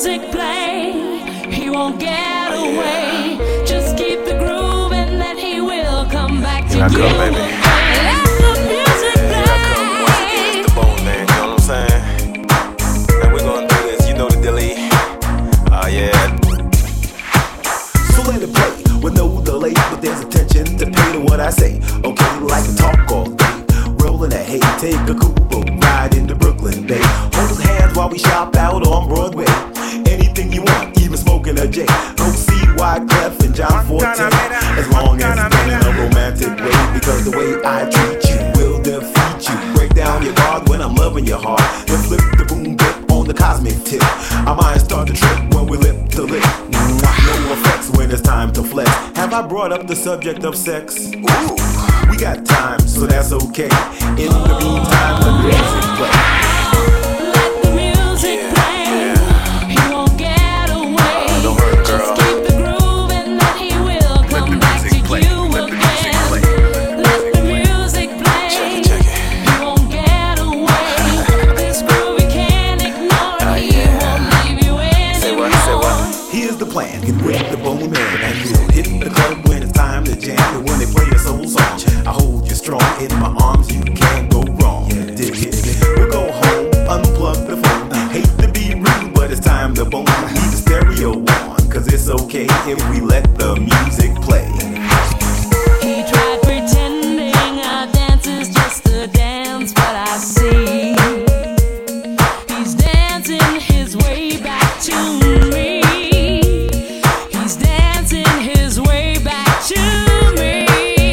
music play, he won't get away. Just keep the groove and then he will come back to you. Here I come, baby. Let the music play. Here I come once again, it's the Bone Man, you know what I'm saying? Now we're gonna do this, you know the dilly. Oh yeah. So let it play with no delay, but there's attention to pay to what I say. Okay, like to talk all day, rolling that hay, take a cool boat ride into Brooklyn Bay. Hold hands while we shop out on Broadway. Anything you want, even smoking a J. Go see Wyclef and John Forte, as long as it's done in a romantic way. Because the way I treat you will defeat you. Break down your guard when I'm loving your heart, then flip the boom dip on the cosmic tip. Our minds start to trip when we lip to lip. No effects when it's time to flex. Have I brought up the subject of sex? Ooh, we got time, so that's okay. In the meantime, let the music play. Let the music play. He won't get away. Don't hurt, girl. Just keep the groove and then he will come back to you again. Let the music play. Check it. He won't get away. This groove he can't ignore. He won't leave you anymore. Say what? Here's the plan, get with the Bone Man, and you'll hit the club when it's time to jam. And when they play a soul song, I hold you strong in my arms, you can't go wrong. Dig it? We'll go home, unplug the phone. Hate to be rude, but it's time to bone. Leave the stereo on, cause it's okay if we let the music play. He tried pretending our dance is just a dance, but I see he's dancing his way back to me. He's dancing his way back to me.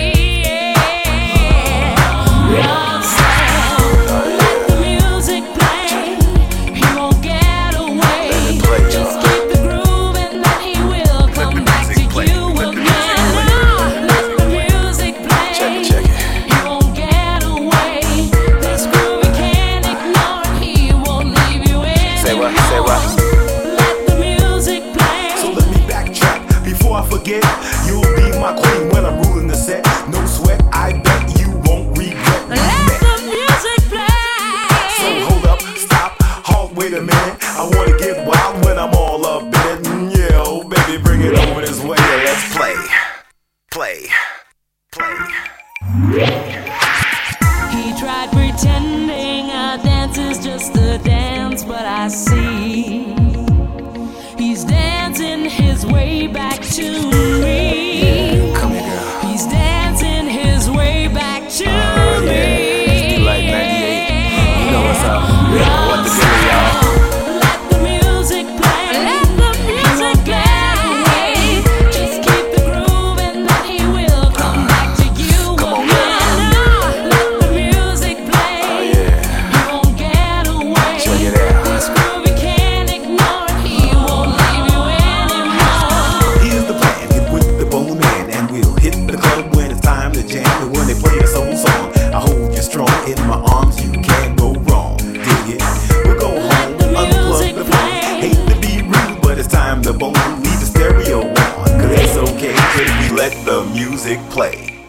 Love sound, let the music play. He won't get away. Just keep the groove and then he will come back to you again. Let the music play. Check it. He won't get away. This groove he can't ignore. He won't leave you anymore. Say what? Say what? Let the music play. So let me backtrack before I forget. You'll be my queen when I'm ruling the set. No sweat, I bet you won't regret we Let met. the music So play. hold up, stop, halt, wait a minute. I wanna get wild when I'm all up in it. Yeah, oh baby, bring it over this way. Let's play, play, play. He tried pretending our dance is just a dance, but I see he's dancing his way back to me. Come here, girl. He's dancing his way back to me. It's like 98. You know what's up. What the deal, y'all? Let the music play. Let the music play. Just keep the groove and then he will come back to you again. Let the music play. Oh yeah. He won't get away. Check it out. This groove he can't ignore. He won't leave you anymore. Here's the plan, get with the Bone Man, and we'll hit the club when it's time to jam. And when they play a soul song, I hold you strong in my arms, you can't go wrong. Dig it? We'll go home, the unplug music the phone. play. Hate to be rude, but it's time to bone. Leave the stereo on, cause it's okay if we let the music play.